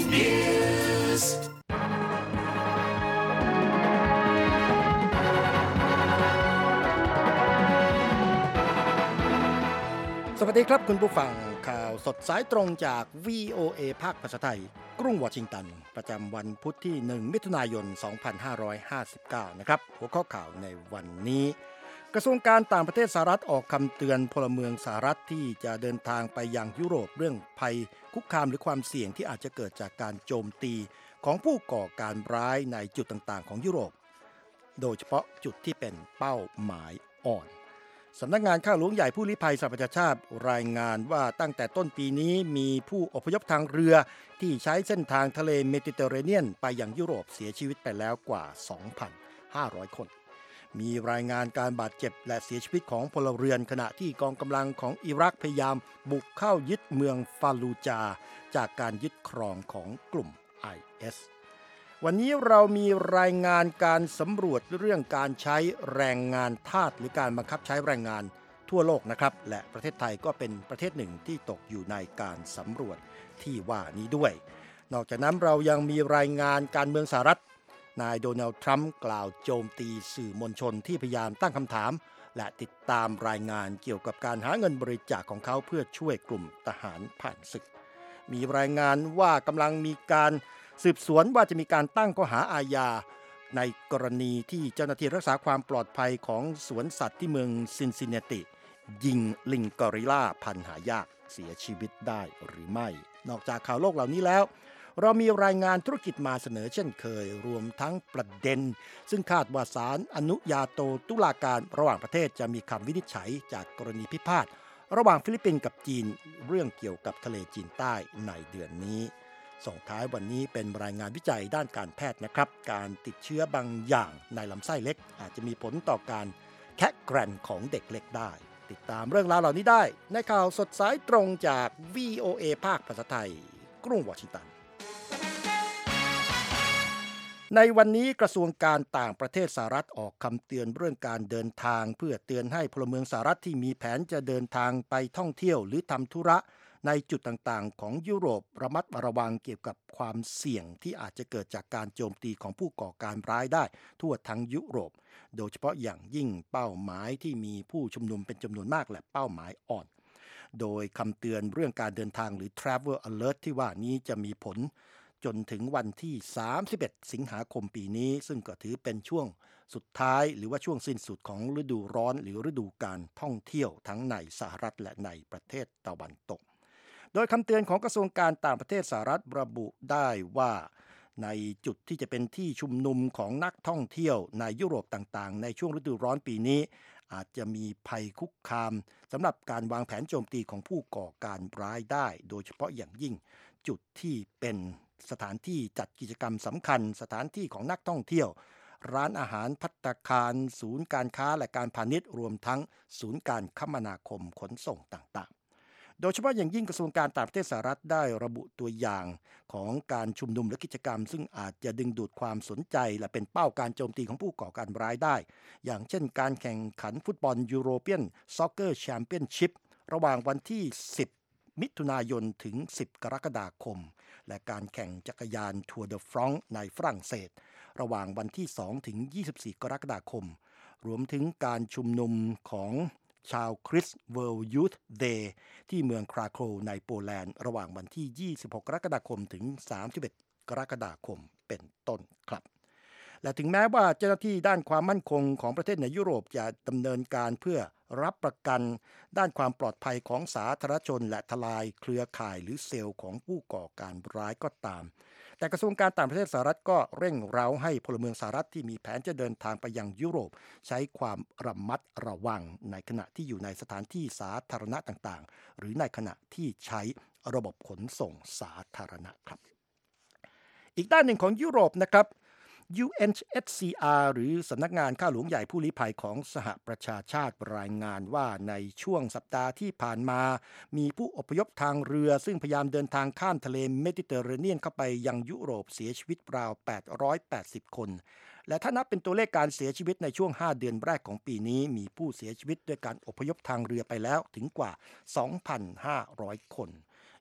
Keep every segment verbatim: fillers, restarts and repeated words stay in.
Newsสวัสดีครับคุณผู้ฟังข่าวสดสายตรงจาก วี โอ เอ ภาคภาษาไทยกรุงวอชิงตันประจำวันพุธที่หนึ่งมิถุนายนสองพันห้าร้อยห้าสิบเก้านะครับหัวข้อข่าวในวันนี้กระทรวงการต่างประเทศสหรัฐออกคำเตือนพลเมืองสหรัฐที่จะเดินทางไปยังยุโรปเรื่องภัยคุกคามหรือความเสี่ยงที่อาจจะเกิดจากการโจมตีของผู้ก่อการร้ายในจุดต่างๆของยุโรปโดยเฉพาะจุดที่เป็นเป้าหมายอ่อนสำนักงานข้าหลวงใหญ่ผู้ลี้ภัยสหประชาชาติรายงานว่าตั้งแต่ต้นปีนี้มีผู้อพยพทางเรือที่ใช้เส้นทางทะเลเมดิเตอร์เรเนียนไปยังยุโรปเสียชีวิตไปแล้วกว่า สองพันห้าร้อย คนมีรายงานการบาดเจ็บและเสียชีวิตของพลเรือนขณะที่กองกำลังของอิรักพยายามบุกเข้ายึดเมืองฟาลูจาจากการยึดครองของกลุ่ม ไอ เอส วันนี้เรามีรายงานการสำรวจเรื่องการใช้แรงงานทาสหรือการบังคับใช้แรงงานทั่วโลกนะครับและประเทศไทยก็เป็นประเทศหนึ่งที่ตกอยู่ในการสำรวจที่ว่านี้ด้วยนอกจากนั้นเรายังมีรายงานการเมืองสหรัฐนายโดนัลด์ทรัมป์กล่าวโจมตีสื่อมวลชนที่พยายามตั้งคำถามและติดตามรายงานเกี่ยวกับการหาเงินบริจาคของเขาเพื่อช่วยกลุ่มทหารผ่านศึกมีรายงานว่ากำลังมีการสืบสวนว่าจะมีการตั้งข้อหาอาญาในกรณีที่เจ้าหน้าที่รักษาความปลอดภัยของสวนสัตว์ที่เมืองซินซินเนติยิงลิงกอริลลาพันธุ์หายากเสียชีวิตได้หรือไม่นอกจากข่าวโลกเหล่านี้แล้วเรามีรายงานธุรกิจมาเสนอเช่นเคยรวมทั้งประเด็นซึ่งคาดว่าศาลอนุญาโตตุลาการระหว่างประเทศจะมีคำวินิจฉัยจากกรณีพิพาทระหว่างฟิลิปปินส์กับจีนเรื่องเกี่ยวกับทะเลจีนใต้ในเดือนนี้ส่งท้ายวันนี้เป็นรายงานวิจัยด้านการแพทย์นะครับการติดเชื้อบางอย่างในลำไส้เล็กอาจจะมีผลต่อการแคะแกร่งของเด็กเล็กได้ติดตามเรื่องราวเหล่านี้ได้ในข่าวสดสายตรงจาก วี โอ เอ ภาคภาษาไทยกรุงวอชิงตันในวันนี้กระทรวงการต่างประเทศสหรัฐออกคำเตือนเรื่องการเดินทางเพื่อเตือนให้พลเมืองสหรัฐที่มีแผนจะเดินทางไปท่องเที่ยวหรือทำธุระในจุดต่างๆของยุโรประมัดระวังเกี่ยวกับความเสี่ยงที่อาจจะเกิดจากการโจมตีของผู้ก่อการร้ายได้ทั่วทั้งยุโรปโดยเฉพาะอย่างยิ่งเป้าหมายที่มีผู้ชุมนุมเป็นจำนวนมากและเป้าหมายอ่อนโดยคำเตือนเรื่องการเดินทางหรือ Travel Alert ที่ว่านี้จะมีผลจนถึงวันที่สามสิบเอ็ดสิงหาคมปีนี้ซึ่งก็ถือเป็นช่วงสุดท้ายหรือว่าช่วงสิ้นสุดของฤดูร้อนหรือฤดูการท่องเที่ยวทั้งในสหรัฐและในประเทศตะวันตกโดยคำเตือนของกระทรวงการต่างประเทศสหรัฐระบุได้ว่าในจุดที่จะเป็นที่ชุมนุมของนักท่องเที่ยวในยุโรปต่างๆในช่วงฤดูร้อนปีนี้อาจจะมีภัยคุกคามสำหรับการวางแผนโจมตีของผู้ก่อการร้ายได้โดยเฉพาะอย่างยิ่งจุดที่เป็นสถานที่จัดกิจกรรมสำคัญสถานที่ของนักท่องเที่ยวร้านอาหารภัตตาคารศูนย์การค้าและการพาณิชย์รวมทั้งศูนย์การคมนาคมขนส่งต่างๆโดยเฉพาะอย่างยิ่งกระทรวงการต่างประเทศสหรัฐได้ระบุตัวอย่างของการชุมนุมและกิจกรรมซึ่งอาจจะดึงดูดความสนใจและเป็นเป้าการโจมตีของผู้ก่อการร้ายได้อย่างเช่นการแข่งขันฟุตบอลยูโรเปียนซ็อกเกอร์แชมเปี้ยนชิพระหว่างวันที่สิบมิถุนายนถึงสิบกรกฎาคมและการแข่งจักรยานทัวร์เดอฟรองซ์ในฝรั่งเศสระหว่างวันที่สองถึงยี่สิบสี่กรกฎาคมรวมถึงการชุมนุมของชาวคริสต์เวิลด์ยูธเดย์ที่เมืองคราโคว์ในโปแลนด์ระหว่างวันที่ยี่สิบหกกรกฎาคมถึงสามสิบเอ็ดกรกฎาคมเป็นต้นครับและถึงแม้ว่าเจ้าหน้าที่ด้านความมั่นคงของประเทศในยุโรปจะดำเนินการเพื่อรับประกันด้านความปลอดภัยของสาธารณชนและทลายเครือข่ายหรือเซลล์ของผู้ก่อการร้ายก็ตามแต่กระทรวงการต่างประเทศสหรัฐก็เร่งเร้าให้พลเมืองสหรัฐที่มีแผนจะเดินทางไปยังยุโรปใช้ความระมัดระวังในขณะที่อยู่ในสถานที่สาธารณะต่างๆหรือในขณะที่ใช้ระบบขนส่งสาธารณะครับอีกด้านหนึ่งของยุโรปนะครับ ยู เอ็น เอช ซี อาร์ หรือสำนักงานข้าหลวงใหญ่ผู้ลี้ภัยของสหประชาชาติรายงานว่าในช่วงสัปดาห์ที่ผ่านมามีผู้อพยพทางเรือซึ่งพยายามเดินทางข้ามทะเลเมดิเตอร์เรเนียนเข้าไปยังยุโรปเสียชีวิตราวแปดร้อยแปดสิบคนและถ้านับเป็นตัวเลขการเสียชีวิตในช่วงห้าเดือนแรกของปีนี้มีผู้เสียชีวิตด้วยการอพยพทางเรือไปแล้วถึงกว่า สองพันห้าร้อย คน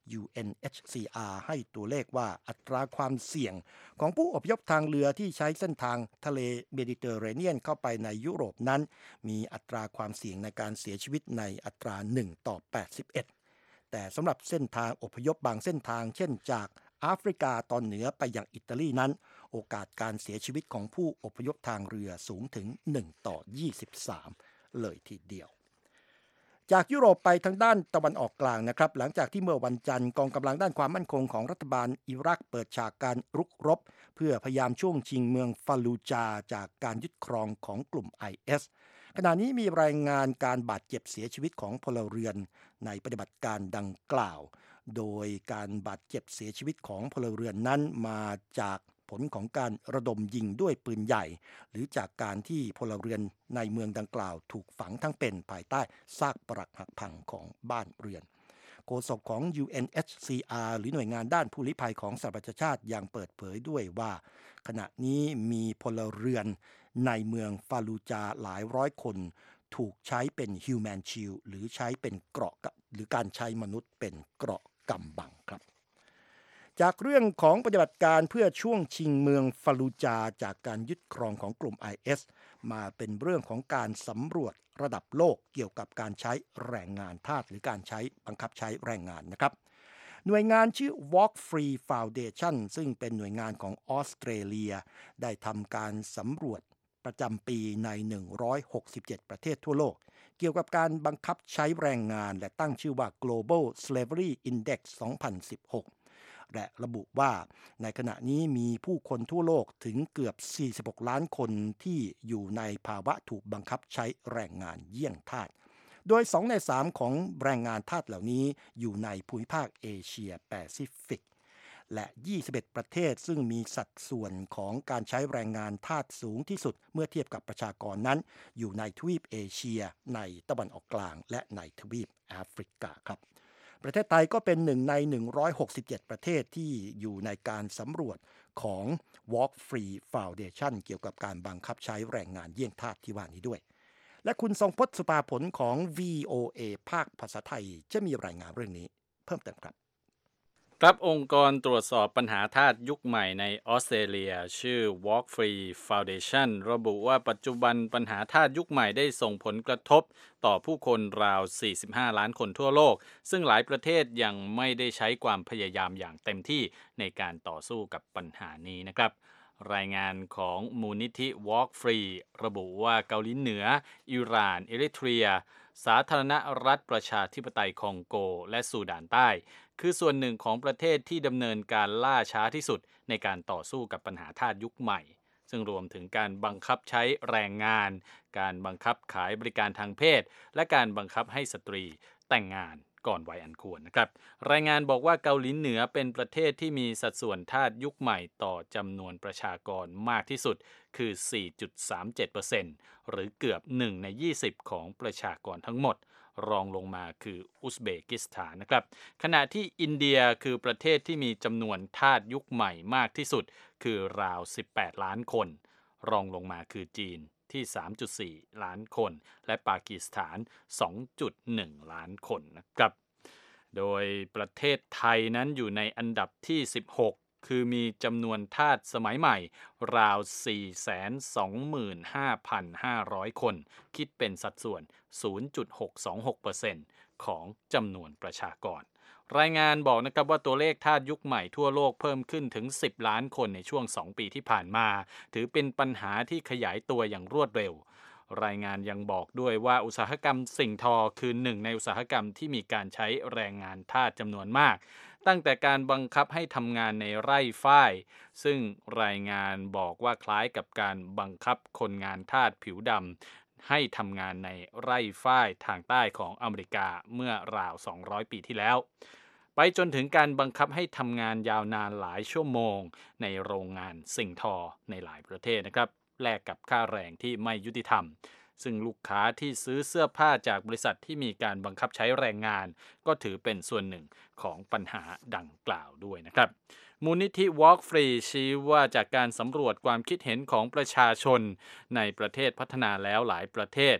ยู เอ็น เอช ซี อาร์ ให้ตัวเลขว่าอัตราความเสี่ยงของผู้อพยพทางเรือที่ใช้เส้นทางทะเลเมดิเตอร์เรเนียนเข้าไปในยุโรปนั้นมีอัตราความเสี่ยงในการเสียชีวิตในอัตราหนึ่งต่อแปดสิบเอ็ดแต่สำหรับเส้นทางอพยพบางเส้นทางเช่นจากแอฟริกาตอนเหนือไปยังอิตาลีนั้นโอกาสการเสียชีวิตของผู้อพยพทางเรือสูงถึงหนึ่งต่อยี่สิบสามเลยทีเดียวจากยุโรปไปทางด้านตะวันออกกลางนะครับหลังจากที่เมื่อวันจันทร์กองกำลังด้านความมั่นคงของรัฐบาลอิรักเปิดฉากการรุกรบเพื่อพยายามช่วงชิงเมืองฟาลูจาจากการยึดครองของกลุ่ม ไอ เอส ขณะนี้มีรายงานการบาดเจ็บเสียชีวิตของพลเรือนในปฏิบัติการดังกล่าวโดยการบาดเจ็บเสียชีวิตของพลเรือนนั้นมาจากผลของการระดมยิงด้วยปืนใหญ่หรือจากการที่พลเรือนในเมืองดังกล่าวถูกฝังทั้งเป็นภายใต้ซากปรักหักพังของบ้านเรือนโฆษกของ ยู เอ็น เอช ซี อาร์ หรือหน่วยงานด้านผู้ลี้ภัยของสหประชาชาติยังเปิดเผยด้วยว่าขณะนี้มีพลเรือนในเมืองฟาลูจาหลายร้อยคนถูกใช้เป็นฮิวแมนชิลหรือใช้เป็นเกราะหรือการใช้มนุษย์เป็นเกราะกำบังครับจากเรื่องของปฏิบัติการเพื่อช่วงชิงเมืองฟาลูจาจากการยึดครองของกลุ่ม ไอ เอส มาเป็นเรื่องของการสำรวจระดับโลกเกี่ยวกับการใช้แรงงานทาสหรือการใช้บังคับใช้แรงงานนะครับหน่วยงานชื่อ Walk Free Foundation ซึ่งเป็นหน่วยงานของออสเตรเลียได้ทำการสำรวจประจำปีในหนึ่งร้อยหกสิบเจ็ดประเทศทั่วโลกเกี่ยวกับการบังคับใช้แรงงานและตั้งชื่อว่า Global Slavery Index สองพันสิบหกและระบุว่าในขณะนี้มีผู้คนทั่วโลกถึงเกือบสี่สิบหกล้านคนที่อยู่ในภาวะถูกบังคับใช้แรงงานเยี่ยงทาสโดยสองในสามของแรงงานทาสเหล่านี้อยู่ในภูมิภาคเอเชียแปซิฟิกและยี่สิบเอ็ดประเทศซึ่งมีสัดส่วนของการใช้แรงงานทาสสูงที่สุดเมื่อเทียบกับประชากรนั้นอยู่ในทวีปเอเชียในตะวันออกกลางและในทวีปแอฟริกาครับประเทศไทยก็เป็นหนึ่งในหนึ่งร้อยหกสิบเจ็ดประเทศที่อยู่ในการสำรวจของ Walk Free Foundation เกี่ยวกับการบังคับใช้แรงงานเยี่ยงทาสที่ว่านี้ด้วยและคุณทรงพจน์สุภาผลของ วี โอ เอ ภาคภาษาไทยจะมีรายงานเรื่องนี้เพิ่มเติมครับครับองค์กรตรวจสอบปัญหาทาสยุคใหม่ในออสเตรเลียชื่อ Walk Free Foundation ระบุว่าปัจจุบันปัญหาทาสยุคใหม่ได้ส่งผลกระทบต่อผู้คนราวสี่สิบห้าล้านคนทั่วโลกซึ่งหลายประเทศยังไม่ได้ใช้ความพยายามอย่างเต็มที่ในการต่อสู้กับปัญหานี้นะครับรายงานของมูลนิธิ Walk Free ระบุว่าเกาหลีเหนืออิหร่านเอริเทรียสาธารณรัฐประชาธิปไตยคองโกและซูดานใต้คือส่วนหนึ่งของประเทศที่ดำเนินการล่าช้าที่สุดในการต่อสู้กับปัญหาทาสยุคใหม่ซึ่งรวมถึงการบังคับใช้แรงงานการบังคับขายบริการทางเพศและการบังคับให้สตรีแต่งงานก่อนวัยอันควรนะครับรายงานบอกว่าเกาหลีเหนือเป็นประเทศที่มีสัดส่วนทาสยุคใหม่ต่อจำนวนประชากรมากที่สุดคือ สี่จุดสามเจ็ดเปอร์เซ็นต์ หรือเกือบหนึ่งในยี่สิบของประชากรทั้งหมดรองลงมาคืออุซเบกิสถานนะครับขณะที่อินเดียคือประเทศที่มีจำนวนทาสยุคใหม่มากที่สุดคือราวสิบแปดล้านคนรองลงมาคือจีนที่ สามจุดสี่ล้านคนและปากีสถาน สองจุดหนึ่งล้านคนนะครับโดยประเทศไทยนั้นอยู่ในอันดับที่สิบหกคือมีจำนวนทาสสมัยใหม่ราว สี่แสนสองหมื่นห้าพันห้าร้อย คนคิดเป็นสัดส่วน ศูนย์จุดหกสองหกเปอร์เซ็นต์ ของจำนวนประชากรรายงานบอกนะครับว่าตัวเลขทาสยุคใหม่ทั่วโลกเพิ่มขึ้นถึงสิบล้านคนในช่วงสองปีที่ผ่านมาถือเป็นปัญหาที่ขยายตัวอย่างรวดเร็วรายงานยังบอกด้วยว่าอุตสาหกรรมสิ่งทอคือหนึ่งในอุตสาหกรรมที่มีการใช้แรงงานทาสจำนวนมากตั้งแต่การบังคับให้ทำงานในไร่ฝ้ายซึ่งรายงานบอกว่าคล้ายกับการบังคับคนงานทาสผิวดำให้ทำงานในไร่ฝ้ายทางใต้ของอเมริกาเมื่อราวสองร้อยปีที่แล้วไปจนถึงการบังคับให้ทำงานยาวนานหลายชั่วโมงในโรงงานสิ่งทอในหลายประเทศนะครับแลกกับค่าแรงที่ไม่ยุติธรรมซึ่งลูกค้าที่ซื้อเสื้อผ้าจากบริษัทที่มีการบังคับใช้แรงงานก็ถือเป็นส่วนหนึ่งของปัญหาดังกล่าวด้วยนะครับมูลนิธิ Walk Free ชี้ว่าจากการสำรวจความคิดเห็นของประชาชนในประเทศพัฒนาแล้วหลายประเทศ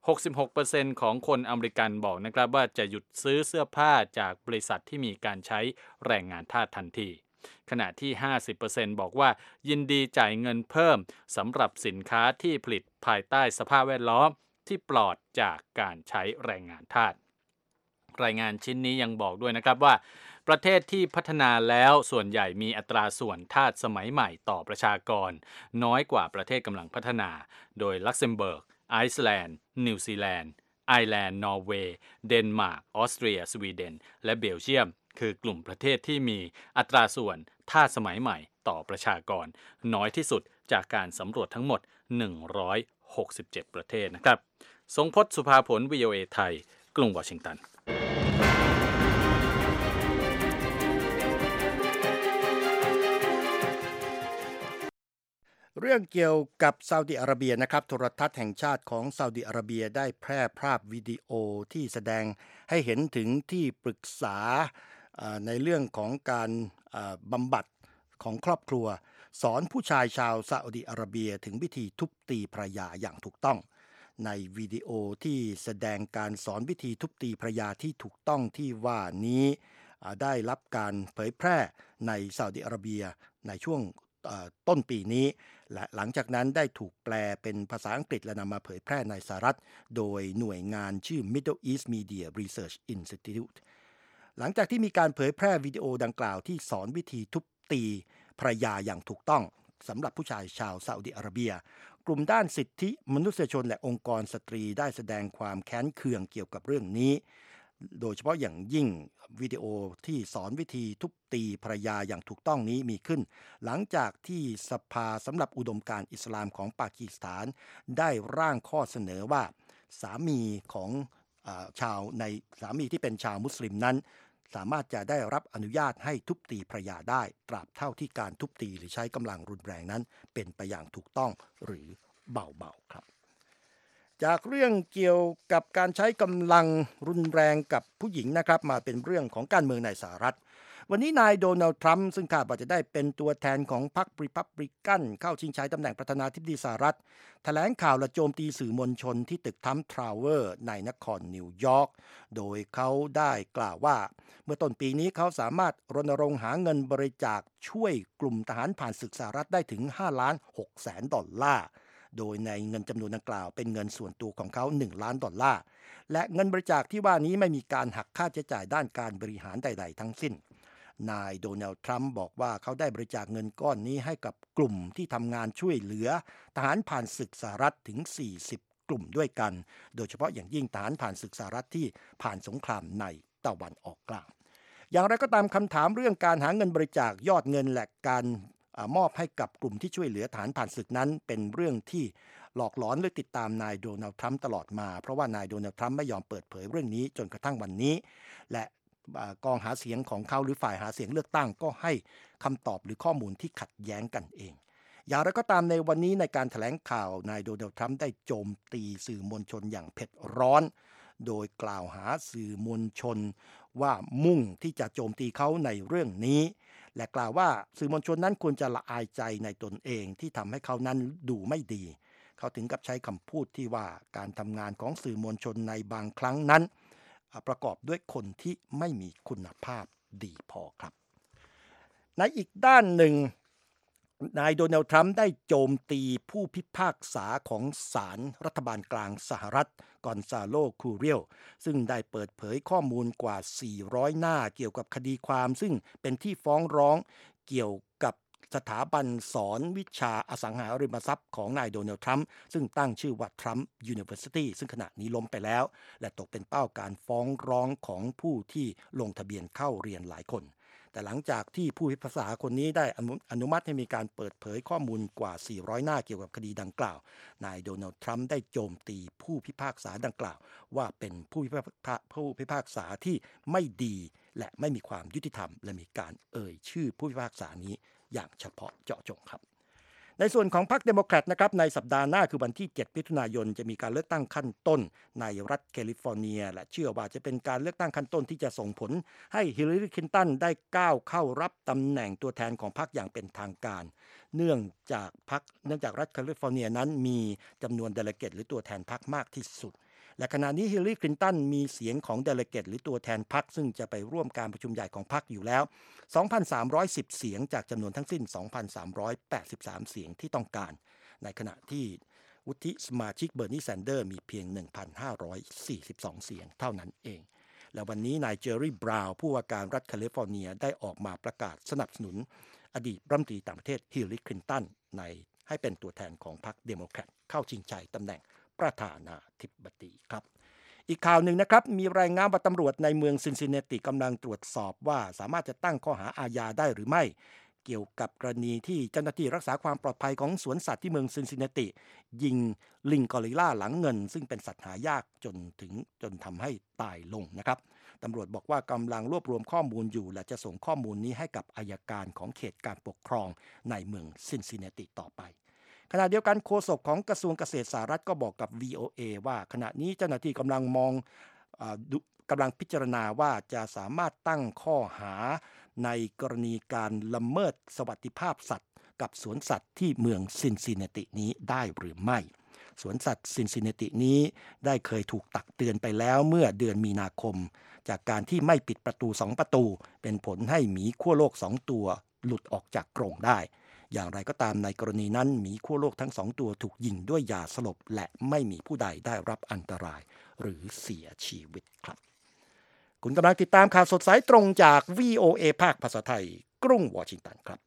หกสิบหกเปอร์เซ็นต์ ของคนอเมริกันบอกนะครับว่าจะหยุดซื้อเสื้อผ้าจากบริษัทที่มีการใช้แรงงานทาสทันทีขณะที่ ห้าสิบเปอร์เซ็นต์ บอกว่ายินดีจ่ายเงินเพิ่มสำหรับสินค้าที่ผลิตภายใต้สภาพแวดล้อมที่ปลอดจากการใช้แรงงานทาสรายงานชิ้นนี้ยังบอกด้วยนะครับว่าประเทศที่พัฒนาแล้วส่วนใหญ่มีอัตราส่วนทาสสมัยใหม่ต่อประชากรน้อยกว่าประเทศกำลังพัฒนาโดยลักเซมเบิร์กไอซ์แลนด์นิวซีแลนด์ไอร์แลนด์นอร์เวย์เดนมาร์กออสเตรียสวีเดนและเบลเยียมคือกลุ่มประเทศที่มีอัตราส่วนทาสสมัยใหม่ต่อประชากรน้อยที่สุดจากการสำรวจทั้งหมดหนึ่งร้อยหกสิบเจ็ดประเทศนะครับทรงพจน์สุภาผล วี โอ เอ ไทยกรุงวอชิงตันเรื่องเกี่ยวกับซาอุดิอาระเบียนะครับโทรทัศน์แห่งชาติของซาอุดิอาระเบียได้แพร่ภาพวิดีโอที่แสดงให้เห็นถึงที่ปรึกษาในเรื่องของการบำบัดของครอบครัวสอนผู้ชายชาวซาอุดิอาระเบียถึงวิธีทุบตีภรรยาอย่างถูกต้องในวิดีโอที่แสดงการสอนวิธีทุบตีภรรยาที่ถูกต้องที่ว่านี้ได้รับการเผยแพร่ในซาอุดิอาระเบียในช่วงต้นปีนี้และหลังจากนั้นได้ถูกแปลเป็นภาษาอังกฤษและนำมาเผยแพร่ในสหรัฐโดยหน่วยงานชื่อ Middle East Media Research Institute หลังจากที่มีการเผยแพร่วิดีโอดังกล่าวที่สอนวิธีทุบตีภรรยาอย่างถูกต้องสำหรับผู้ชายชาวซาอุดิอาระเบียกลุ่มด้านสิทธิมนุษยชนและองค์กรสตรีได้แสดงความแค้นเคืองเกี่ยวกับเรื่องนี้โดยเฉพาะอย่างยิ่งวิดีโอที่สอนวิธีทุบตีภรรยาอย่างถูกต้องนี้มีขึ้นหลังจากที่สภาสำหรับอุดมการณ์อิสลามของปากีสถานได้ร่างข้อเสนอว่าสามีของอ่าชาวในสามีที่เป็นชาวมุสลิมนั้นสามารถจะได้รับอนุญาตให้ทุบตีภรรยาได้ตราบเท่าที่การทุบตีหรือใช้กำลังรุนแรงนั้นเป็นไปอย่างถูกต้องหรือเบาๆครับจากเรื่องเกี่ยวกับการใช้กำลังรุนแรงกับผู้หญิงนะครับมาเป็นเรื่องของการเมืองในสหรัฐวันนี้นายโดนัลด์ทรัมป์ซึ่งคาดว่าจะได้เป็นตัวแทนของพรรครีพับลิกันเข้าชิงชัยตำแหน่งประธานาธิบดีสหรัฐแถลงข่าวและโจมตีสื่อมวลชนที่ตึกทรัมป์ทาวเวอร์ในนครนิวยอร์กโดยเขาได้กล่าวว่าเมื่อต้นปีนี้เขาสามารถรณรงค์หาเงินบริจาคช่วยกลุ่มทหารผ่านศึกสหรัฐได้ถึงห้าล้านหกแสนดอลลาร์โดยในเงินจำนวนดังกล่าวเป็นเงินส่วนตัวของเขาหนึ่งล้านดอลลาร์และเงินบริจาคที่ว่านี้ไม่มีการหักค่าใช้จ่ายด้านการบริหารใดๆทั้งสิ้นนายโดนัลด์ทรัมป์บอกว่าเขาได้บริจาคเงินก้อนนี้ให้กับกลุ่มที่ทำงานช่วยเหลือทหารผ่านศึกสหรัฐถึงสี่สิบกลุ่มด้วยกันโดยเฉพาะอย่างยิ่งทหารผ่านศึกสหรัฐที่ผ่านสงครามในตะวันออกกลางอย่างไรก็ตามคำถามเรื่องการหาเงินบริจาคยอดเงินและการมอบให้กับกลุ่มที่ช่วยเหลือทหารผ่านศึกนั้นเป็นเรื่องที่หลอกหลอนหรือติดตามนายโดนัลด์ทรัมป์ตลอดมาเพราะว่านายโดนัลด์ทรัมป์ไม่ยอมเปิดเผยเรื่องนี้จนกระทั่งวันนี้และกองหาเสียงของเขาหรือฝ่ายหาเสียงเลือกตั้งก็ให้คำตอบหรือข้อมูลที่ขัดแย้งกันเองอย่างไรก็ตามในวันนี้ในการแถลงข่าวนายโดนัลด์ทรัมป์ได้โจมตีสื่อมวลชนอย่างเผ็ดร้อนโดยกล่าวหาสื่อมวลชนว่ามุ่งที่จะโจมตีเขาในเรื่องนี้และกล่าวว่าสื่อมวลชนนั้นควรจะละอายใจในตนเองที่ทำให้เขานั้นดูไม่ดีเขาถึงกับใช้คำพูดที่ว่าการทำงานของสื่อมวลชนในบางครั้งนั้นประกอบด้วยคนที่ไม่มีคุณภาพดีพอครับในอีกด้านหนึ่งนายโดนัลด์ทรัมป์ได้โจมตีผู้พิพากษาของศาลรัฐบาลกลางสหรัฐกอนซาโล คูเรียลซึ่งได้เปิดเผยข้อมูลกว่าสี่ร้อยหน้าเกี่ยวกับคดีความซึ่งเป็นที่ฟ้องร้องเกี่ยวกับสถาบันสอนวิชาอสังหาริมทรัพย์ของนายโดนัลด์ทรัมป์ซึ่งตั้งชื่อว่า Trump University ซึ่งขณะนี้ล้มไปแล้วและตกเป็นเป้าการฟ้องร้องของผู้ที่ลงทะเบียนเข้าเรียนหลายคนแต่หลังจากที่ผู้พิพากษาคนนี้ได้อนุมัติให้มีการเปิดเผยข้อมูลกว่าสี่ร้อยหน้าเกี่ยวกับคดีดังกล่าวนายโดนัลด์ทรัมป์ได้โจมตีผู้พิพากษาดังกล่าวว่าเป็นผู้พิพากษาที่ไม่ดีและไม่มีความยุติธรรมและมีการเอ่ยชื่อผู้พิพากษานี้อย่างเฉพาะเจาะจงครับในส่วนของพรรคเดโมแครตนะครับในสัปดาห์หน้าคือวันที่เจ็ดมิถุนายนจะมีการเลือกตั้งขั้นต้นในรัฐแคลิฟอร์เนียและเชื่อว่าจะเป็นการเลือกตั้งขั้นต้นที่จะส่งผลให้ฮิลลารีคลินตันได้ก้าวเข้ารับตำแหน่งตัวแทนของพรรคอย่างเป็นทางการเนื่องจากพรรคเนื่องจากรัฐแคลิฟอร์เนียนั้นมีจำนวนเดเลเกตหรือตัวแทนพรรคมากที่สุดและขณะนี้ฮิลลารีคลินตันมีเสียงของเดเลเกตหรือตัวแทนพรรคซึ่งจะไปร่วมการประชุมใหญ่ของพรรคอยู่แล้ว สองพันสามร้อยสิบ เสียงจากจำนวนทั้งสิ้น สองพันสามร้อยแปดสิบสาม เสียงที่ต้องการในขณะที่วุฒิสมาชิกเบอร์นีแซนเดอร์มีเพียง หนึ่งพันห้าร้อยสี่สิบสอง เสียงเท่านั้นเองและวันนี้นายเจอร์รี่บราวน์ผู้ว่าการรัฐแคลิฟอร์เนียได้ออกมาประกาศสนับสนุนอดีตรัฐมนตรีต่างประเทศฮิลลารีคลินตันในให้เป็นตัวแทนของพรรคเดโมแครตเข้าชิงชัยตำแหน่งประธานาธิบดีครับอีกข่าวหนึ่งนะครับมีรายงานว่าตำรวจในเมืองซินซินเนติกำลังตรวจสอบว่าสามารถจะตั้งข้อหาอาญาได้หรือไม่เกี่ยวกับกรณีที่เจ้าหน้าที่รักษาความปลอดภัยของสวนสัตว์ที่เมืองซินซินเนติยิงลิงกอริลลาหลังเงินซึ่งเป็นสัตว์หายากจนถึงจนทำให้ตายลงนะครับตำรวจบอกว่ากำลังรวบรวมข้อมูลอยู่และจะส่งข้อมูลนี้ให้กับอัยการของเขตการปกครองในเมืองซินซินเนติต่อไปขณะเดียวกันโฆษกของกระทรวงเกษตรสหรัฐก็บอกกับ วี โอ เอ ว่าขณะนี้เจ้าหน้าที่กำลังมองกำลังพิจารณาว่าจะสามารถตั้งข้อหาในกรณีการละเมิดสวัสดิภาพสัตว์กับสวนสัตว์ที่เมืองซินซินเนตินี้ได้หรือไม่สวนสัตว์ซินซินเนตินี้ได้เคยถูกตักเตือนไปแล้วเมื่อเดือนมีนาคมจากการที่ไม่ปิดประตูสองประตูเป็นผลให้หมีขั้วโลกสองตัวหลุดออกจากกรงได้อย่างไรก็ตามในกรณีนั้นหมีขั้วโลกทั้งสองตัวถูกยิงด้วยยาสลบและไม่มีผู้ใดได้รับอันตรายหรือเสียชีวิตครับคุณกำลังติดตามข่าวสดสายตรงจาก วี โอ เอ ภาคภาษาไทยกรุงวอชิงตันครับ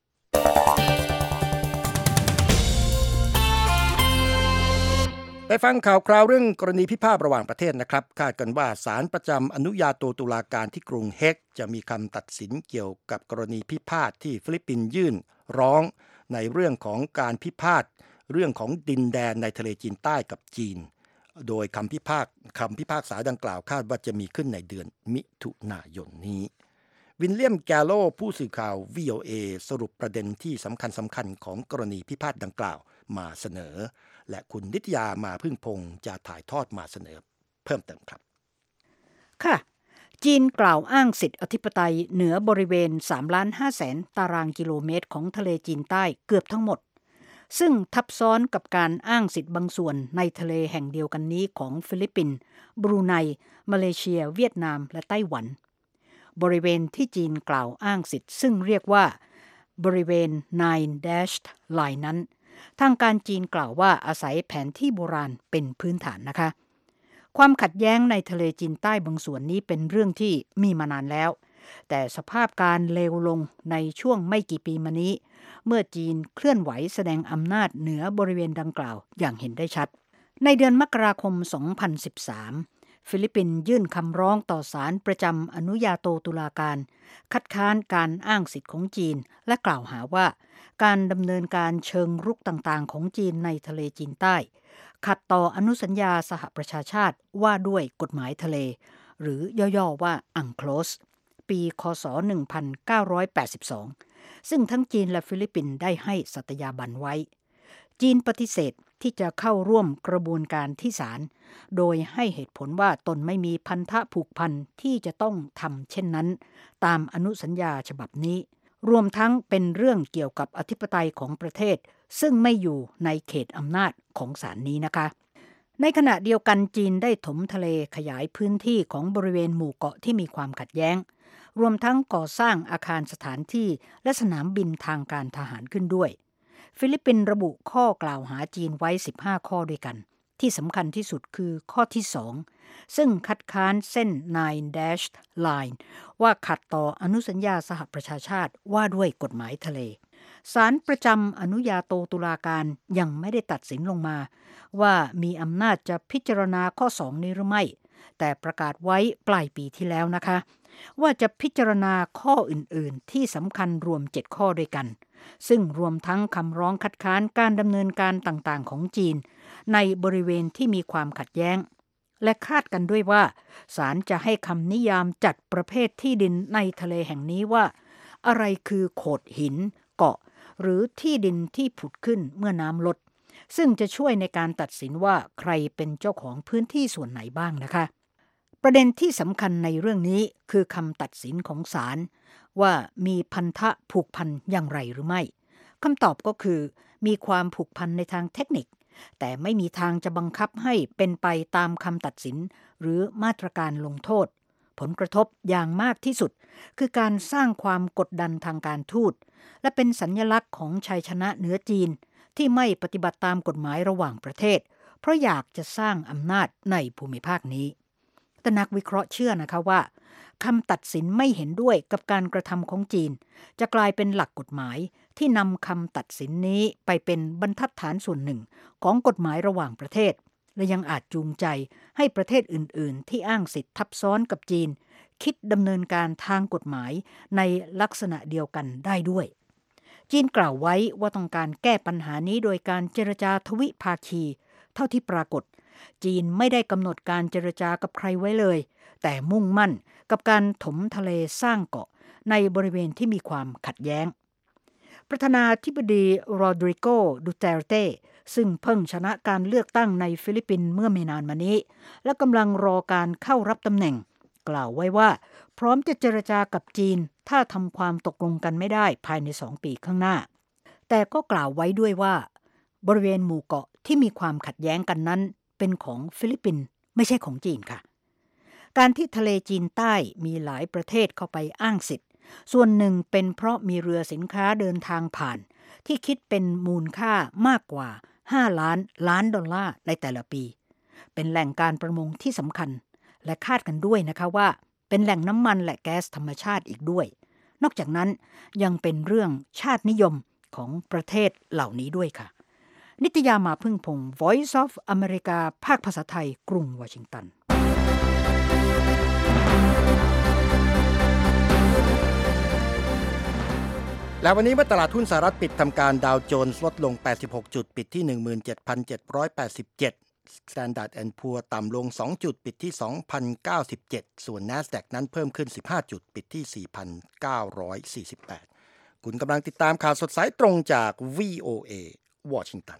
ไปฟังข่าวคราวเรื่องกรณีพิพาทระหว่างประเทศนะครับคาดกันว่าศาลประจำอนุญาโตตุลาการที่กรุงเฮกจะมีคำตัดสินเกี่ยวกับกรณีพิพาทที่ฟิลิปปินส์ยื่นร้องในเรื่องของการพิพาทเรื่องของดินแดนในทะเลจีนใต้กับจีนโดยคำพิพากคำพิพากษาดังกล่าวคาดว่าจะมีขึ้นในเดือนมิถุนายนนี้วิลเลียมแกลโลผู้สื่อข่าว วี โอ เอ สรุปประเด็นที่สำคัญสำคัญของกรณีพิพาทดังกล่าวมาเสนอและคุณนิตยามาพึ่งพงษ์จะถ่ายทอดมาเสนอเพิ่มเติมครับค่ะจีนกล่าวอ้างสิทธิอธิปไตยเหนือบริเวณ สามล้านห้าแสน ตารางกิโลเมตรของทะเลจีนใต้เกือบทั้งหมดซึ่งทับซ้อนกับการอ้างสิทธิบางส่วนในทะเลแห่งเดียวกันนี้ของฟิลิปปินส์บรูไนมาเลเซียเวียดนามและไต้หวันบริเวณที่จีนกล่าวอ้างสิทธิ์ซึ่งเรียกว่าบริเวณ Nine Dashed Line นั้นทางการจีนกล่าวว่าอาศัยแผนที่โบราณเป็นพื้นฐานนะคะความขัดแย้งในทะเลจีนใต้บางส่วนนี้เป็นเรื่องที่มีมานานแล้วแต่สภาพการเลวลงในช่วงไม่กี่ปีมานี้เมื่อจีนเคลื่อนไหวแสดงอำนาจเหนือบริเวณดังกล่าวอย่างเห็นได้ชัดในเดือนมกราคมสองพันสิบสามฟิลิปปินส์ยื่นคำร้องต่อศาลประจำอนุญาโตตุลาการคัดค้านการอ้างสิทธิ์ของจีนและกล่าวหาว่าการดำเนินการเชิงรุกต่างๆของจีนในทะเลจีนใต้ขัดต่ออนุสัญญาสหประชาชาติว่าด้วยกฎหมายทะเลหรือย่อๆว่าอังโคลสปีคศหนึ่งพันเก้าร้อยแปดสิบสองซึ่งทั้งจีนและฟิลิปปินส์ได้ให้สัตยาบันไว้จีนปฏิเสธที่จะเข้าร่วมกระบวนการที่ศาลโดยให้เหตุผลว่าตนไม่มีพันธะผูกพันที่จะต้องทำเช่นนั้นตามอนุสัญญาฉบับนี้รวมทั้งเป็นเรื่องเกี่ยวกับอธิปไตยของประเทศซึ่งไม่อยู่ในเขตอำนาจของศาลนี้นะคะในขณะเดียวกันจีนได้ถมทะเลขยายพื้นที่ของบริเวณหมู่เกาะที่มีความขัดแย้งรวมทั้งก่อสร้างอาคารสถานที่และสนามบินทางการทหารขึ้นด้วยฟิลิปปินส์ระบุข้อกล่าวหาจีนไว้สิบห้าข้อด้วยกันที่สำคัญที่สุดคือข้อที่สองซึ่งคัดค้านเส้น Nine Dashed Line ว่าขัดต่ออนุสัญญาสหประชาชาติว่าด้วยกฎหมายทะเลศาลประจำอนุญาโตตุลาการยังไม่ได้ตัดสินลงมาว่ามีอำนาจจะพิจารณาข้อสองนี้หรือไม่แต่ประกาศไว้ปลายปีที่แล้วนะคะว่าจะพิจารณาข้ออื่นๆที่สำคัญรวมเจ็ดข้อด้วยกันซึ่งรวมทั้งคำร้องคัดค้านการดำเนินการต่างๆของจีนในบริเวณที่มีความขัดแย้งและคาดกันด้วยว่าศาลจะให้คำนิยามจัดประเภทที่ดินในทะเลแห่งนี้ว่าอะไรคือโขดหินเกาะหรือที่ดินที่ผุดขึ้นเมื่อน้ำลดซึ่งจะช่วยในการตัดสินว่าใครเป็นเจ้าของพื้นที่ส่วนไหนบ้างนะคะประเด็นที่สำคัญในเรื่องนี้คือคำตัดสินของศาลว่ามีพันธะผูกพันอย่างไรหรือไม่คำตอบก็คือมีความผูกพันในทางเทคนิคแต่ไม่มีทางจะบังคับให้เป็นไปตามคำตัดสินหรือมาตรการลงโทษผลกระทบอย่างมากที่สุดคือการสร้างความกดดันทางการทูตและเป็นสัญลักษณ์ของชัยชนะเหนือจีนที่ไม่ปฏิบัติตามกฎหมายระหว่างประเทศเพราะอยากจะสร้างอำนาจในภูมิภาคนี้แต่นักวิเคราะห์เชื่อนะคะว่าคำตัดสินไม่เห็นด้วยกับการกระทำของจีนจะกลายเป็นหลักกฎหมายที่นำคำตัดสินนี้ไปเป็นบรรทัดฐานส่วนหนึ่งของกฎหมายระหว่างประเทศและยังอาจจูงใจให้ประเทศอื่นๆที่อ้างสิทธิทับซ้อนกับจีนคิดดำเนินการทางกฎหมายในลักษณะเดียวกันได้ด้วยจีนกล่าวไว้ว่าต้องการแก้ปัญหานี้โดยการเจรจาทวิภาคีเท่าที่ปรากฏจีนไม่ได้กำหนดการเจรจากับใครไว้เลยแต่มุ่งมั่นกับการถมทะเลสร้างเกาะในบริเวณที่มีความขัดแย้งประธานาธิบดีโรดริโก ดูเตร์เต้ซึ่งเพิ่งชนะการเลือกตั้งในฟิลิปปินส์เมื่อไม่นานมานี้และกำลังรอการเข้ารับตำแหน่งกล่าวไว้ว่าพร้อมจะเจรจากับจีนถ้าทำความตกลงกันไม่ได้ภายในสองปีข้างหน้าแต่ก็กล่าวไว้ด้วยว่าบริเวณหมู่เกาะที่มีความขัดแย้งกันนั้นเป็นของฟิลิปปินส์ไม่ใช่ของจีนค่ะการที่ทะเลจีนใต้มีหลายประเทศเข้าไปอ้างสิทธิ์ส่วนหนึ่งเป็นเพราะมีเรือสินค้าเดินทางผ่านที่คิดเป็นมูลค่ามากกว่าห้าล้านล้านดอลลาร์ในแต่ละปีเป็นแหล่งการประมงที่สำคัญและคาดกันด้วยนะคะว่าเป็นแหล่งน้ำมันและแก๊สธรรมชาติอีกด้วยนอกจากนั้นยังเป็นเรื่องชาตินิยมของประเทศเหล่านี้ด้วยค่ะนิตยามาพึ่งพงศ์ Voice of America ภาคภาษาไทยกรุงวอชิงตันและวันนี้เมื่อตลาดหุ้นสหรัฐปิดทำการดาวโจนส์ลดลงแปดสิบหกจุดปิดที่ หนึ่งหมื่นเจ็ดพันเจ็ดร้อยแปดสิบเจ็ด Standard แอนด์ Poor's ต่ำลงสองจุดปิดที่ สองพันเก้าสิบเจ็ด ส่วน NASDAQ นั้นเพิ่มขึ้นสิบห้าจุดปิดที่ สี่พันเก้าร้อยสี่สิบแปด คุณกำลังติดตามข่าวสดสายตรงจาก วี โอ เอ วอชิงตัน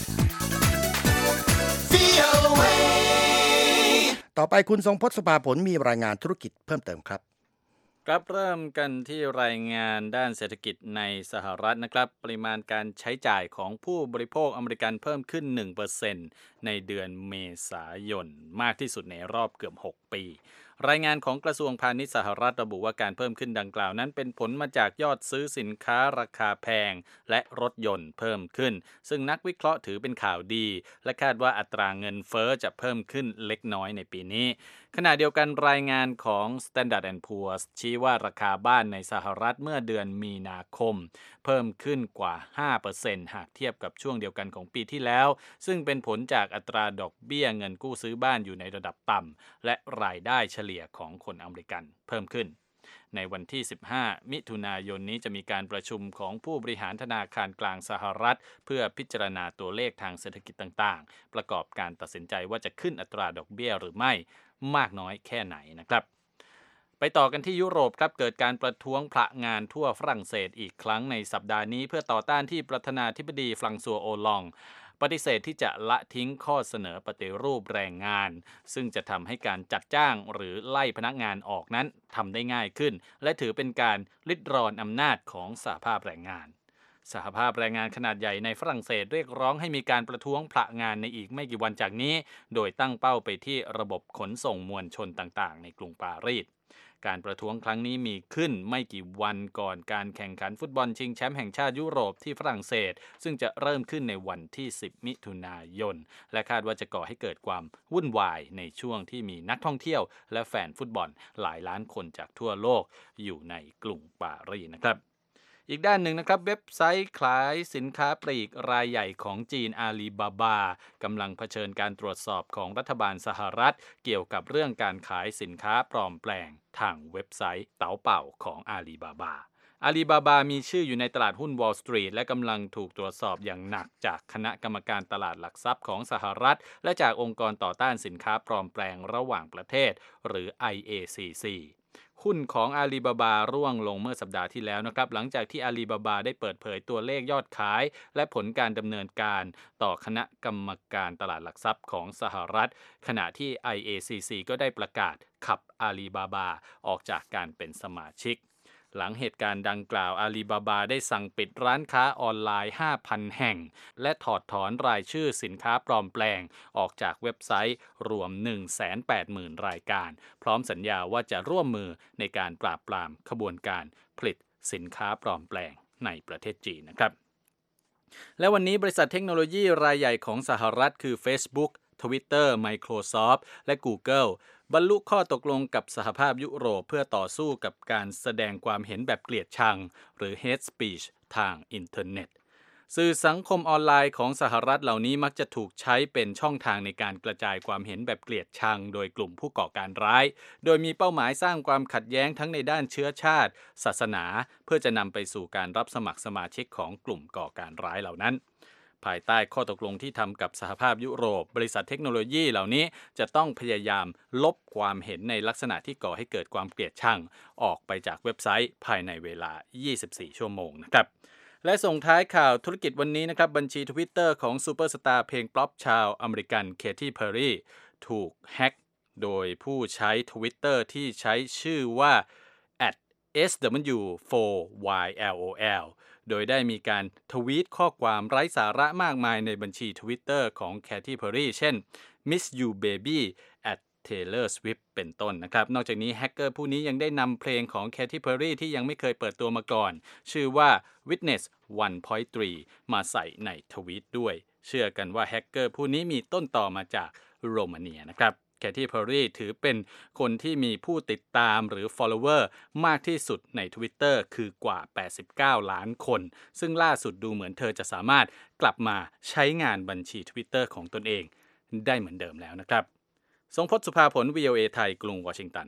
ต่อไปคุณทรงพจน์ สุภาผลมีรายงานธุรกิจเพิ่มเติมครับครับเริ่มกันที่รายงานด้านเศรษฐกิจในสหรัฐนะครับปริมาณการใช้จ่ายของผู้บริโภคอเมริกันเพิ่มขึ้น หนึ่งเปอร์เซ็นต์ ในเดือนเมษายนมากที่สุดในรอบเกือบหกปีรายงานของกระทรวงพาณิชย์สหรัฐระบุว่าการเพิ่มขึ้นดังกล่าวนั้นเป็นผลมาจากยอดซื้อสินค้าราคาแพงและรถยนต์เพิ่มขึ้นซึ่งนักวิเคราะห์ถือเป็นข่าวดีและคาดว่าอัตราเงินเฟ้อจะเพิ่มขึ้นเล็กน้อยในปีนี้ขณะเดียวกันรายงานของ Standard แอนด์ Poor's ชี้ว่าราคาบ้านในสหรัฐเมื่อเดือนมีนาคมเพิ่มขึ้นกว่า ห้าเปอร์เซ็นต์ หากเทียบกับช่วงเดียวกันของปีที่แล้วซึ่งเป็นผลจากอัตราดอกเบี้ยเงินกู้ซื้อบ้านอยู่ในระดับต่ำและรายได้เฉลี่ยของคนอเมริกันเพิ่มขึ้นในวันที่สิบห้ามิถุนายนนี้จะมีการประชุมของผู้บริหารธนาคารกลางสหรัฐเพื่อพิจารณาตัวเลขทางเศรษฐกิจต่างๆประกอบการตัดสินใจว่าจะขึ้นอัตราดอกเบี้ยหรือไม่มากน้อยแค่ไหนนะครับไปต่อกันที่ยุโรปครับเกิดการประท้วงพละงานทั่วฝรั่งเศสอีกครั้งในสัปดาห์นี้เพื่อต่อต้านที่ประธานาธิบดีฟรังซัวโอลองปฏิเสธที่จะละทิ้งข้อเสนอปฏิรูปแรงงานซึ่งจะทำให้การจัดจ้างหรือไล่พนักงานออกนั้นทำได้ง่ายขึ้นและถือเป็นการริดรอนอำนาจของสหภาพแรงงานสหภาพแรงงานขนาดใหญ่ในฝรั่งเศสเรียกร้องให้มีการประท้วงพละงานในอีกไม่กี่วันจากนี้โดยตั้งเป้าไปที่ระบบขนส่งมวลชนต่างๆในกรุงปารีสการประท้วงครั้งนี้มีขึ้นไม่กี่วันก่อนการแข่งขันฟุตบอลชิงแชมป์แห่งชาติยุโรปที่ฝรั่งเศสซึ่งจะเริ่มขึ้นในวันที่สิบมิถุนายนและคาดว่าจะก่อให้เกิดความวุ่นวายในช่วงที่มีนักท่องเที่ยวและแฟนฟุตบอลหลายล้านคนจากทั่วโลกอยู่ในกรุงปารีสนะครับอีกด้านหนึ่งนะครับเว็บไซต์ขายสินค้าปลีกรายใหญ่ของจีนอาลีบาบากำลังเผชิญการตรวจสอบของรัฐบาลสหรัฐเกี่ยวกับเรื่องการขายสินค้าปลอมแปลงทางเว็บไซต์เต๋าเป่าของอาลีบาบาอาลีบาบามีชื่ออยู่ในตลาดหุ้นวอลล์สตรีทและกำลังถูกตรวจสอบอย่างหนักจากคณะกรรมการตลาดหลักทรัพย์ของสหรัฐและจากองค์กรต่อต้านสินค้าปลอมแปลงระหว่างประเทศหรือ ไอ เอ ซี ซีหุ้นของอาลีบาบาร่วงลงเมื่อสัปดาห์ที่แล้วนะครับหลังจากที่อาลีบาบาได้เปิดเผยตัวเลขยอดขายและผลการดำเนินการต่อคณะกรรมการตลาดหลักทรัพย์ของสหรัฐขณะที่ ไอ เอ ซี ซี ก็ได้ประกาศขับอาลีบาบาออกจากการเป็นสมาชิกหลังเหตุการณ์ดังกล่าวอาลีบาบาได้สั่งปิดร้านค้าออนไลน์ ห้าพัน แห่งและถอดถอนรายชื่อสินค้าปลอมแปลงออกจากเว็บไซต์รวม หนึ่งแสนแปดหมื่น รายการพร้อมสัญญาว่าจะร่วมมือในการปราบปรามขบวนการผลิตสินค้าปลอมแปลงในประเทศจีนนะครับและวันนี้บริษัทเทคโนโลยีรายใหญ่ของสหรัฐคือ Facebook Twitter Microsoft และ Google บรรลุข้อตกลงกับสหภาพยุโรปเพื่อต่อสู้กับการแสดงความเห็นแบบเกลียดชังหรือ hate speech ทางอินเทอร์เน็ตสื่อสังคมออนไลน์ของสหรัฐเหล่านี้มักจะถูกใช้เป็นช่องทางในการกระจายความเห็นแบบเกลียดชังโดยกลุ่มผู้ก่อการร้ายโดยมีเป้าหมายสร้างความขัดแย้งทั้งในด้านเชื้อชาติศาสนาเพื่อจะนำไปสู่การรับสมัครสมาชิกของกลุ่มก่อการร้ายเหล่านั้นภายใต้ข้อตกลงที่ทำกับสหภาพยุโรปบริษัทเทคโนโลยีเหล่านี้จะต้องพยายามลบความเห็นในลักษณะที่ก่อให้เกิดความเกลียดชังออกไปจากเว็บไซต์ภายในเวลายี่สิบสี่ชั่วโมงนะครับและส่งท้ายข่าวธุรกิจวันนี้นะครับบัญชี Twitter ของซูเปอร์สตาร์เพลงป๊อปชาวอเมริกันเคที่เพอร์รี่ถูกแฮ็กโดยผู้ใช้ Twitter ที่ใช้ชื่อว่า แอท เอส ดับเบิลยู โฟร์ วาย แอล โอ แอล โดยได้มีการทวีตข้อความไร้สาระมากมายในบัญชี Twitter ของ Katy Perry เช่น Miss You Baby at Taylor Swift เป็นต้นนะครับนอกจากนี้แฮกเกอร์ผู้นี้ยังได้นำเพลงของ Katy Perry ที่ยังไม่เคยเปิดตัวมาก่อนชื่อว่า Witness หนึ่งจุดสาม มาใส่ในทวีตด้วยเชื่อกันว่าแฮกเกอร์ผู้นี้มีต้นต่อมาจากโรมาเนียนะครับKaty Perry ถือเป็นคนที่มีผู้ติดตามหรือ follower มากที่สุดใน Twitter คือกว่าแปดสิบเก้าล้านคนซึ่งล่าสุดดูเหมือนเธอจะสามารถกลับมาใช้งานบัญชี Twitter ของตนเองได้เหมือนเดิมแล้วนะครับทรงพจน์สุภาผล วี โอ เอ ไทยกรุงวอชิงตัน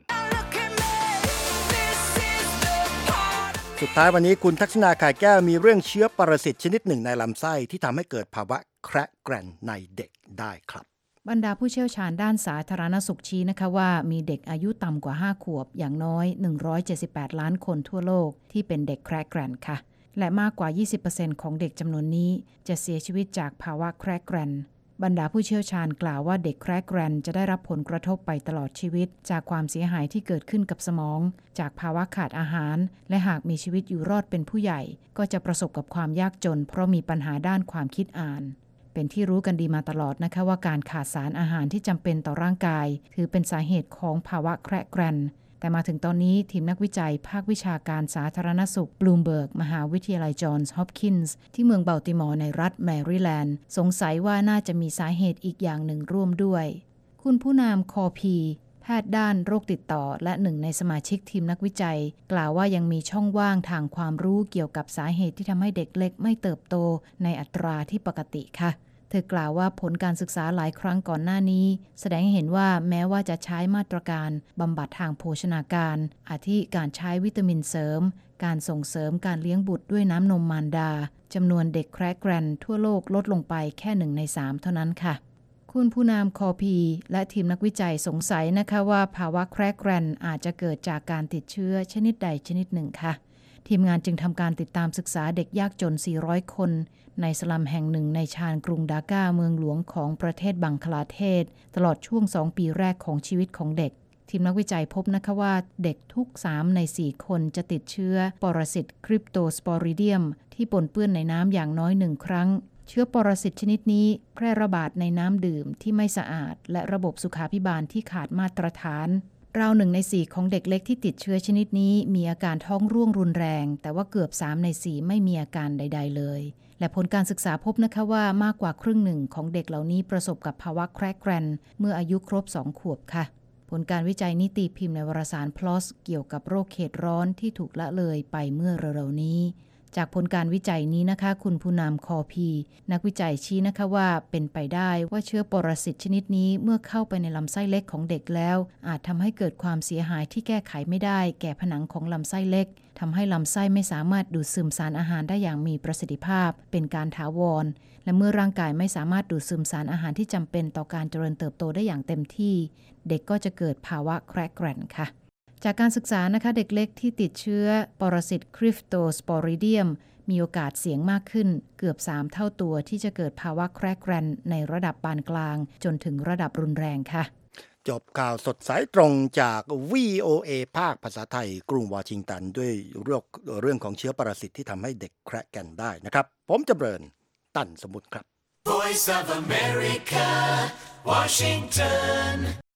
สุดท้ายวันนี้คุณทักษณาข่ายแก้วมีเรื่องเชื้อปรสิตชนิดหนึ่งในลำไส้ที่ทำให้เกิดภาวะแคระแกร่นในเด็กได้ครับบรรดาผู้เชี่ยวชาญด้านสาธารณสุขชี้นะคะว่ามีเด็กอายุต่ำกว่าห้าขวบอย่างน้อยหนึ่งร้อยเจ็ดสิบแปดล้านคนทั่วโลกที่เป็นเด็กแคระแกร่นค่ะและมากกว่า ยี่สิบเปอร์เซ็นต์ ของเด็กจำนวนนี้จะเสียชีวิตจากภาวะแคระแกร่นบรรดาผู้เชี่ยวชาญกล่าวว่าเด็กแคระแกร่นจะได้รับผลกระทบไปตลอดชีวิตจากความเสียหายที่เกิดขึ้นกับสมองจากภาวะขาดอาหารและหากมีชีวิตอยู่รอดเป็นผู้ใหญ่ก็จะประสบกับความยากจนเพราะมีปัญหาด้านความคิดอ่านเป็นที่รู้กันดีมาตลอดนะคะว่าการขาดสารอาหารที่จำเป็นต่อร่างกายถือเป็นสาเหตุของภาวะแคระแกร่นแต่มาถึงตอนนี้ทีมนักวิจัยภาควิชาการสาธารณสุขบลูมเบิร์กมหาวิทยาลัยจอห์นส์ฮอปกินส์ที่เมืองบัลติมอร์ในรัฐแมริแลนด์สงสัยว่าน่าจะมีสาเหตุอีกอย่างหนึ่งร่วมด้วยคุณผู้นำคอพีแพทย์ด้านโรคติดต่อและหนึ่งในสมาชิกทีมนักวิจัยกล่าวว่ายังมีช่องว่างทางความรู้เกี่ยวกับสาเหตุที่ทำให้เด็กเล็กไม่เติบโตในอัตราที่ปกติค่ะเธอกล่าวว่าผลการศึกษาหลายครั้งก่อนหน้านี้แสดงให้เห็นว่าแม้ว่าจะใช้มาตรการบำบัดทางโภชนาการอาทิการใช้วิตามินเสริมการส่งเสริมการเลี้ยงบุตรด้วยน้ำนมมารดาจำนวนเด็กแคระแกร่นทั่วโลกลดลงไปแค่หนึ่งในสามเท่านั้นค่ะคุณผู้นำคอพีและทีมนักวิจัยสงสัยนะคะว่าภาวะแคระแกร่นอาจจะเกิดจากการติดเชื้อชนิดใดชนิดหนึ่งค่ะทีมงานจึงทำการติดตามศึกษาเด็กยากจนสี่ร้อยคนในสลัมแห่งหนึ่งในชานกรุงดากาเมืองหลวงของประเทศบังคลาเทศตลอดช่วงสองปีแรกของชีวิตของเด็กทีมนักวิจัยพบนะคะว่าเด็กทุกสามในสี่คนจะติดเชื้อปรสิตคริปโตสปอริเดียมที่ปนเปื้อนในน้ำอย่างน้อยหนึ่งครั้งเชื้อปรสิตชนิดนี้แพร่ระบาดในน้ำดื่มที่ไม่สะอาดและระบบสุขาภิบาลที่ขาดมาตรฐานราวหนึ่งในสี่ของเด็กเล็กที่ติดเชื้อชนิดนี้มีอาการท้องร่วงรุนแรงแต่ว่าเกือบสามในสี่ไม่มีอาการใดๆเลยและผลการศึกษาพบนะคะว่ามากกว่าครึ่งหนึ่งของเด็กเหล่านี้ประสบกับภาวะแคระแกร่นเมื่ออายุครบสองขวบค่ะผลการวิจัยนี้ตีพิมพ์ในวารสาร พี เอ แอล โอ เอส เกี่ยวกับโรคเขตร้อนที่ถูกละเลยไปเมื่อเร็วๆนี้จากผลการวิจัยนี้นะคะคุณผู้นำคอพีนักวิจัยชี้นะคะว่าเป็นไปได้ว่าเชื้อปรสิตชนิดนี้เมื่อเข้าไปในลำไส้เล็กของเด็กแล้วอาจทำให้เกิดความเสียหายที่แก้ไขไม่ได้แก่ผนังของลำไส้เล็กทำให้ลำไส้ไม่สามารถดูดซึมสารอาหารได้อย่างมีประสิทธิภาพเป็นการถาวรและเมื่อร่างกายไม่สามารถดูดซึมสารอาหารที่จำเป็นต่อการเจริญเติบโตได้อย่างเต็มที่เด็กก็จะเกิดภาวะแคระแกร่นค่ะจากการศึกษานะคะเด็กเล็กที่ติดเชื้อปรสิตคริปโตสปอริเดียมมีโอกาสเสี่ยงมากขึ้นเกือบสามเท่าตัวที่จะเกิดภาวะแคระแกร่นในระดับปานกลางจนถึงระดับรุนแรงค่ะจบข่าวสดสายตรงจาก วี โอ เอ ภาคภาษาไทยกรุงวอชิงตันด้วยเรื่องเรื่องของเชื้อปรสิตที่ทำให้เด็กแคระแก่นได้นะครับผมจำเริญตั้นสมุทรครับ Voice of America, Washington